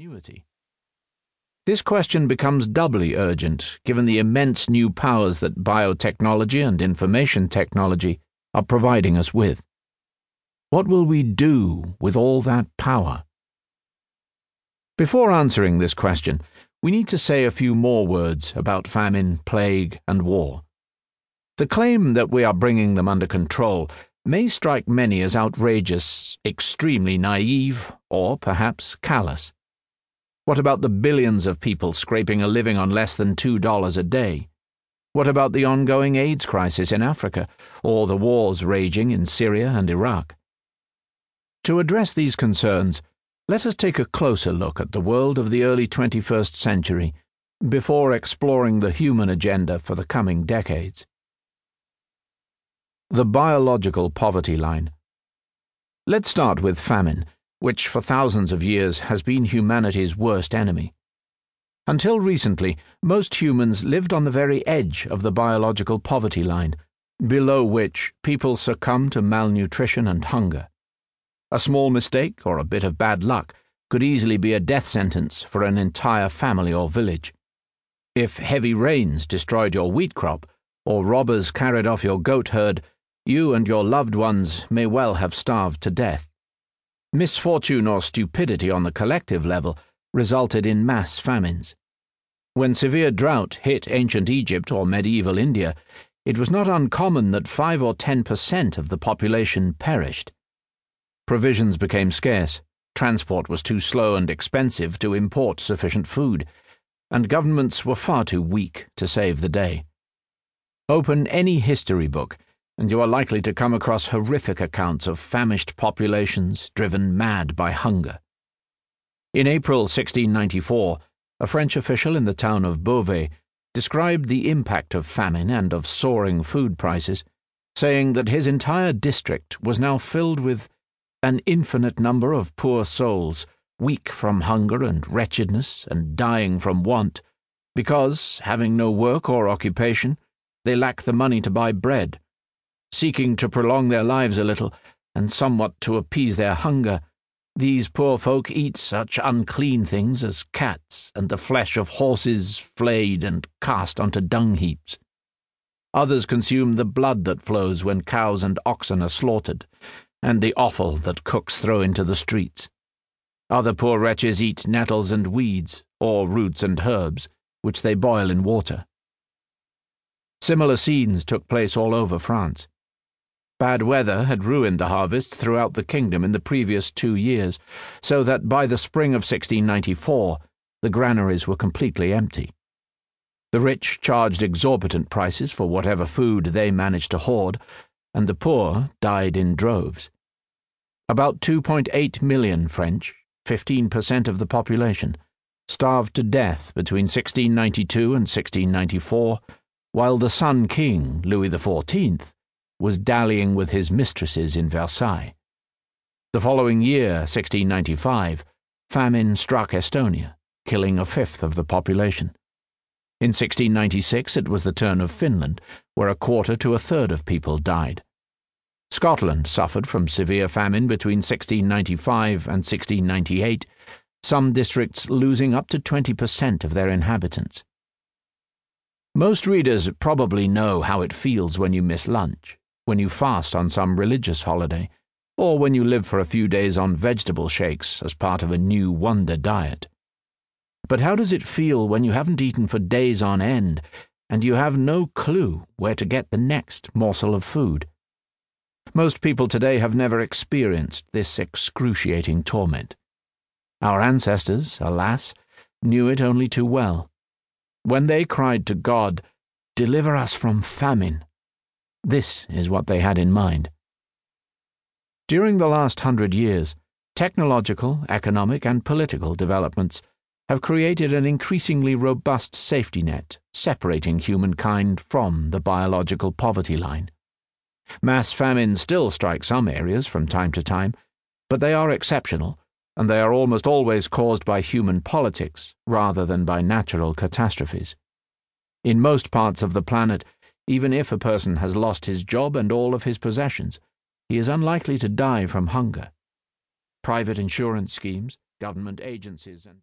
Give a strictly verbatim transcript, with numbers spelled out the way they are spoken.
continuity? This question becomes doubly urgent given the immense new powers that biotechnology and information technology are providing us with. What will we do with all that power? Before answering this question, we need to say a few more words about famine, plague, and war. The claim that we are bringing them under control may strike many as outrageous, extremely naive, or perhaps callous. What about the billions of people scraping a living on less than two dollars a day? What about the ongoing AIDS crisis in Africa, or the wars raging in Syria and Iraq? To address these concerns, let us take a closer look at the world of the early twenty-first century before exploring the human agenda for the coming decades. The biological poverty line. Let's start with famine, which for thousands of years has been humanity's worst enemy. Until recently, most humans lived on the very edge of the biological poverty line, below which people succumb to malnutrition and hunger. A small mistake or a bit of bad luck could easily be a death sentence for an entire family or village. If heavy rains destroyed your wheat crop, or robbers carried off your goat herd, you and your loved ones may well have starved to death. Misfortune or stupidity on the collective level resulted in mass famines. When severe drought hit ancient Egypt or medieval India, it was not uncommon that five or ten percent of the population perished. Provisions became scarce, transport was too slow and expensive to import sufficient food, and governments were far too weak to save the day. Open any history book, and you are likely to come across horrific accounts of famished populations driven mad by hunger. In April sixteen ninety-four, a French official in the town of Beauvais described the impact of famine and of soaring food prices, saying that his entire district was now filled with an infinite number of poor souls, weak from hunger and wretchedness and dying from want, because, having no work or occupation, they lack the money to buy bread. Seeking to prolong their lives a little, and somewhat to appease their hunger, these poor folk eat such unclean things as cats and the flesh of horses flayed and cast onto dung heaps. Others consume the blood that flows when cows and oxen are slaughtered, and the offal that cooks throw into the streets. Other poor wretches eat nettles and weeds, or roots and herbs, which they boil in water. Similar scenes took place all over France. Bad weather had ruined the harvests throughout the kingdom in the previous two years, so that by the spring of sixteen ninety-four, the granaries were completely empty. The rich charged exorbitant prices for whatever food they managed to hoard, and the poor died in droves. About two point eight million French, fifteen percent of the population, starved to death between sixteen ninety-two and sixteen ninety-four, while the Sun King, Louis the Fourteenth, was dallying with his mistresses in Versailles. The following year, sixteen ninety-five, famine struck Estonia, killing a fifth of the population. In sixteen ninety-six it was the turn of Finland, where a quarter to a third of people died. Scotland suffered from severe famine between sixteen ninety-five and sixteen ninety-eight, some districts losing up to twenty percent of their inhabitants. Most readers probably know how it feels when you miss lunch, when you fast on some religious holiday, or when you live for a few days on vegetable shakes as part of a new wonder diet. But how does it feel when you haven't eaten for days on end, and you have no clue where to get the next morsel of food? Most people today have never experienced this excruciating torment. Our ancestors, alas, knew it only too well. When they cried to God, "Deliver us from famine," this is what they had in mind. During the last hundred years, technological, economic, and political developments have created an increasingly robust safety net separating humankind from the biological poverty line. Mass famine still strikes some areas from time to time, but they are exceptional, and they are almost always caused by human politics rather than by natural catastrophes. In most parts of the planet, even if a person has lost his job and all of his possessions, he is unlikely to die from hunger. Private insurance schemes, government agencies, and